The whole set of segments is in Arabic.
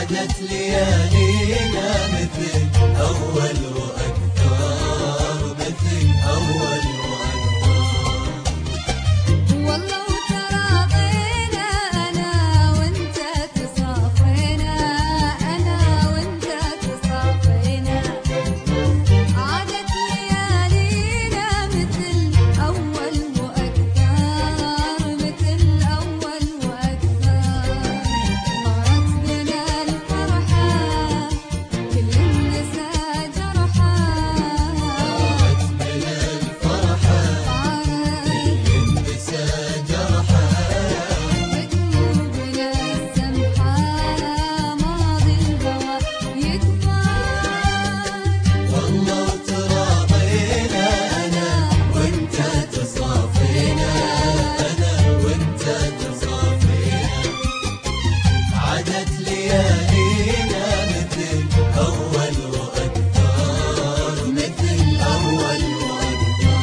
عادت ليالينا مثل أول وأكثر، مثل أول وأكثر. والله وتراضينا أنا وأنت تصافينا، أنا وأنت تصافينا. عادت ليالينا مثل أول وأكثر، مثل أول وأكثر. مرت بنا الفرحة كل النساء جرحى، مرت بنا الفرحة كل النساء جرحى. بقلوبنا السمحة ماضي الهوى يكبر. والله وتراضينا أنا وأنت تصافينا، أنا وأنت تصافينا. عادت ليالينا مثل أول وأكثر، مثل أول وأكثر.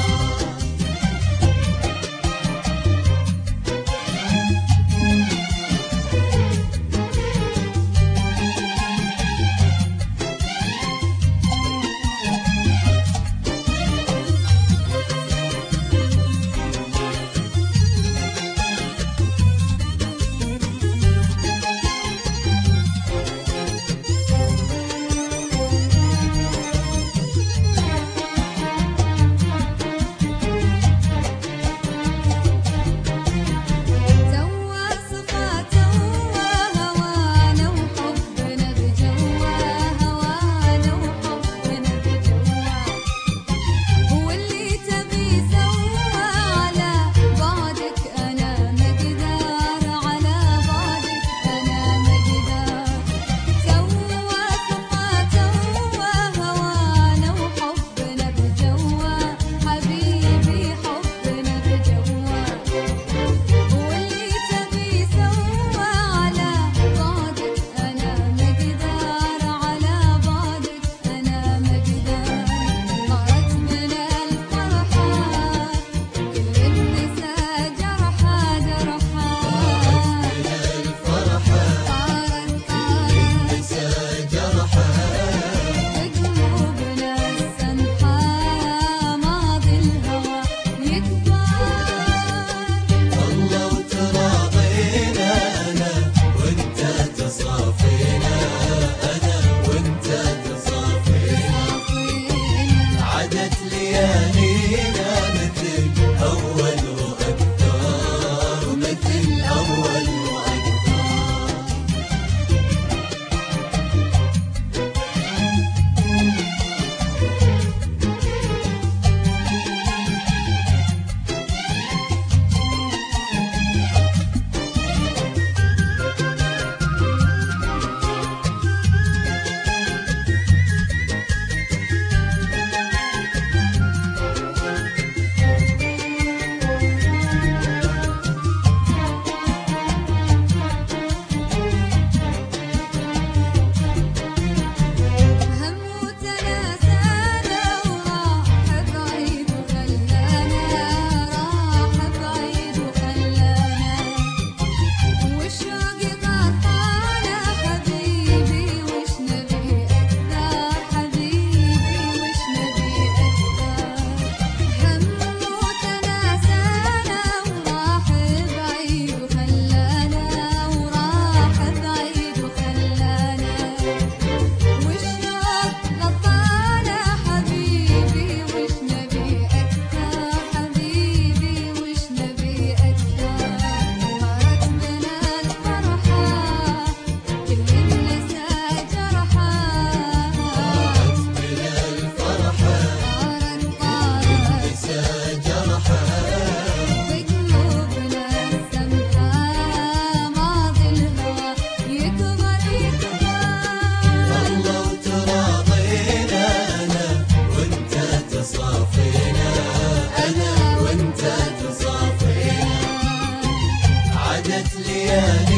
سوى صفات هوانا وحبنا بجوا، هوانا وحبنا بجوا. واللي تبي سوى على بعدك أنا مقدار، على بعدك أنا مقدار. سوى صفات هوانا وحبنا بجوا، حبيبي حبنا بجوا. واللي تبي سوى على بعدك أنا مقدار، على بعدك أنا مقدار. مرت بنا الفرحة كل النساء جرحى، جرحى. الفرحة طارت كل النساء جرحى. بقلوبنا السمحة ماضي الهوى يكبر. والله وتراضينا أنا وأنت تصافينا، أنا وأنت تصافينا. عادت ليالينا مثل أول وأكثر، مثل أول وأكثر. هم وتناسانا وراح بعيد وخلانا، راح بعيد وخلانا. والشوق غطانا حبيبي وش نبي أكثر، حبيبي وش نبي أكثر. هم وتناسانا وراح بعيد وخلانا، وراح بعيد وخلانا. والشوق غطانا حبيبي وش نبي أكثر، حبيبي وش نبي أكثر. مرت بنا الفرحة كل النساء جرحى، بنا الفرحة طارت النساء جرحى. بقلوبنا السمحة ماضي الهوى يكبر، يكبر. والله وتراضينا أنا وأنت تصافينا، أنا وأنت تصافينا. عادت ليالينا